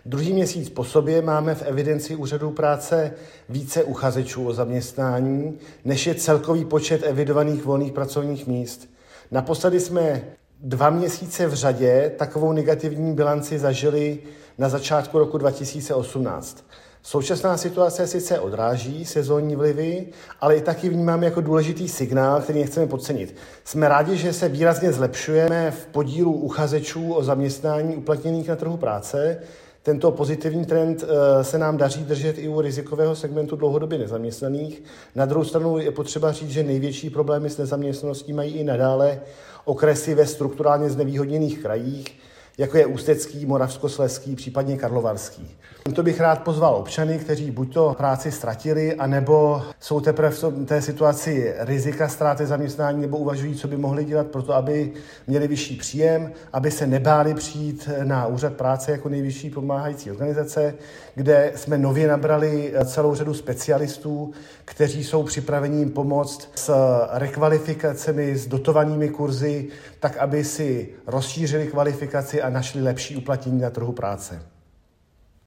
Druhý měsíc po sobě máme v evidenci úřadů práce více uchazečů o zaměstnání, než je celkový počet evidovaných volných pracovních míst. Naposledy jsme 2 měsíce v řadě takovou negativní bilanci zažili na začátku roku 2018. Současná situace sice odráží sezónní vlivy, ale i taky vnímáme jako důležitý signál, který nechceme podcenit. Jsme rádi, že se výrazně zlepšujeme v podílu uchazečů o zaměstnání uplatněných na trhu práce. Tento pozitivní trend se nám daří držet i u rizikového segmentu dlouhodobě nezaměstnaných. Na druhou stranu je potřeba říct, že největší problémy s nezaměstnaností mají i nadále okresy ve strukturálně znevýhodněných krajích, jako je Ústecký, Moravskoslezský, případně Karlovarský. Tímto bych rád pozval občany, kteří buď to práci ztratili, anebo jsou teprve v té situaci rizika ztráty zaměstnání, nebo uvažují, co by mohli dělat pro to, aby měli vyšší příjem, aby se nebáli přijít na úřad práce jako nejvyšší pomáhající organizace, kde jsme nově nabrali celou řadu specialistů, kteří jsou připraveni jim pomoct s rekvalifikacemi, s dotovanými kurzy, tak aby si rozšířili kvalifikaci a našli lepší uplatnění na trhu práce.